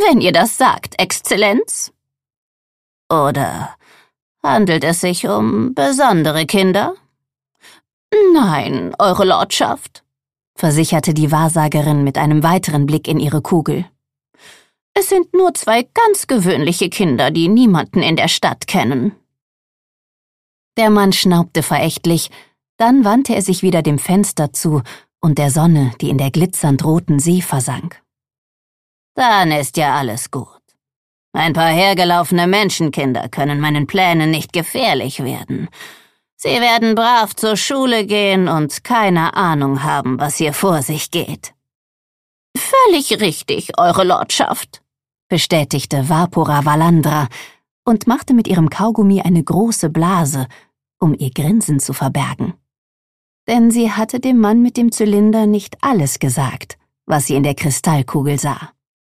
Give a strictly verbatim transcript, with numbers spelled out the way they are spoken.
Wenn ihr das sagt, Exzellenz? Oder handelt es sich um besondere Kinder? Nein, Eure Lordschaft, versicherte die Wahrsagerin mit einem weiteren Blick in ihre Kugel. Es sind nur zwei ganz gewöhnliche Kinder, die niemanden in der Stadt kennen. Der Mann schnaubte verächtlich, dann wandte er sich wieder dem Fenster zu und der Sonne, die in der glitzernd roten See versank. Dann ist ja alles gut. Ein paar hergelaufene Menschenkinder können meinen Plänen nicht gefährlich werden. Sie werden brav zur Schule gehen und keine Ahnung haben, was hier vor sich geht. Völlig richtig, Eure Lordschaft, bestätigte Vapora Valandra und machte mit ihrem Kaugummi eine große Blase, um ihr Grinsen zu verbergen. Denn sie hatte dem Mann mit dem Zylinder nicht alles gesagt, was sie in der Kristallkugel sah.